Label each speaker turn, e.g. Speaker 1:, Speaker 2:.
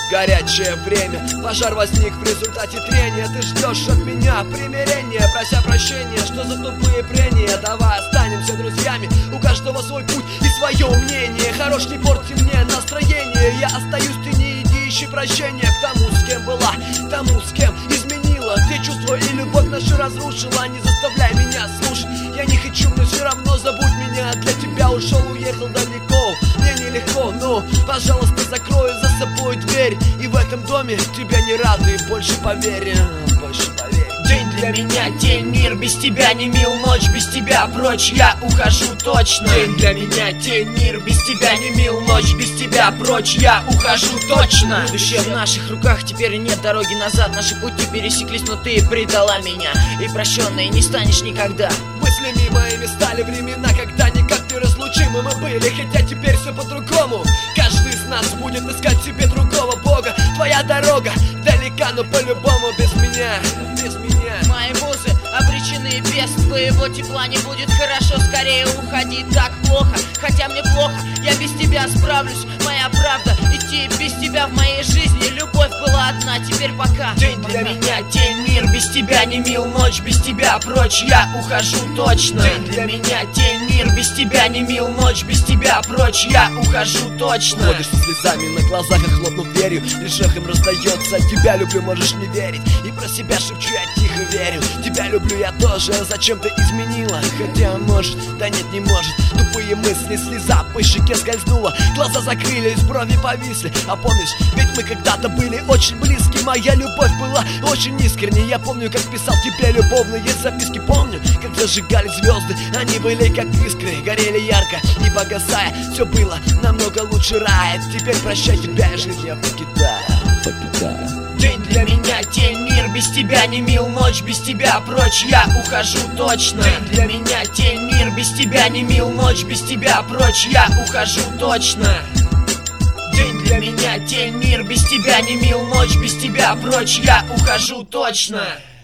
Speaker 1: горячее время. Пожар возник в результате трения. Ты ждешь от меня примирения, прося прощения, что за тупые прения. Давай останемся друзьями, у каждого свой путь и свое мнение. Хорош, не порти мне настроение. Я остаюсь, ты не иди, ищи прощения к тому, с кем была, тому, с кем изменила. Ты чувства и любовь нашу разрушила. Не заставляй меня слушать, я не хочу, мне все равно, забудь меня. Для тебя ушел, уехал далеко, мне нелегко, но, пожалуйста, закрой за собой дверь. И в этом доме тебя не рады, больше поверь, больше поверь.
Speaker 2: День для меня, день, мир без тебя не мил, ночь без тебя прочь, я ухожу точно. День для меня, день, мир без тебя не мил, ночь без тебя прочь, я ухожу точно. Будущее в наших руках, теперь нет дороги назад. Наши пути пересеклись, но ты предала меня, и прощенной не станешь никогда.
Speaker 1: Мыслями моими стали времена, когда никак не разлучимы мы были, хотя теперь все по-другому. Каждый из нас будет искать себе другого бога. Твоя дорога далека, но по-любому без меня, без меня.
Speaker 2: Мои музы обречены, без твоего тепла не будет хорошо. Скорее уходи, так плохо, хотя мне плохо, я без тебя справлюсь. Моя правда, идти без тебя в моей жизни. Любовь была одна, теперь пока. День для меня, день, мир без тебя не мил, ночь без тебя прочь, я ухожу точно. День для меня, день, мир без тебя не мил, ночь без тебя прочь, я ухожу точно.
Speaker 1: Ходишь со слезами на глазах, охлопнув дверью, лишь эхом раздается: тебя люблю, можешь не верить. И про себя шепчу, я тихо верю. Тебя люблю я тоже, зачем ты изменила? Хотя может, да нет, не может. Тупые мысли, слеза по щеке скользнула, глаза закрылись, брови повисли. А помнишь, ведь мы когда-то были очень близки. Моя любовь была очень искренней. Я помню, как писал тебе любовные записки. Помню, как зажигали звезды, они были как искры, горели ярко и погасая. Все было намного лучше рая. Теперь прощай, тебя жизнь я покидаю.
Speaker 2: День для меня, день, мир без тебя не мил, ночь без тебя прочь, я ухожу точно. День для меня, день, мир без тебя не мил, ночь без тебя прочь, я ухожу точно. День для меня, день, мир без тебя не мил, ночь без тебя прочь, я ухожу точно.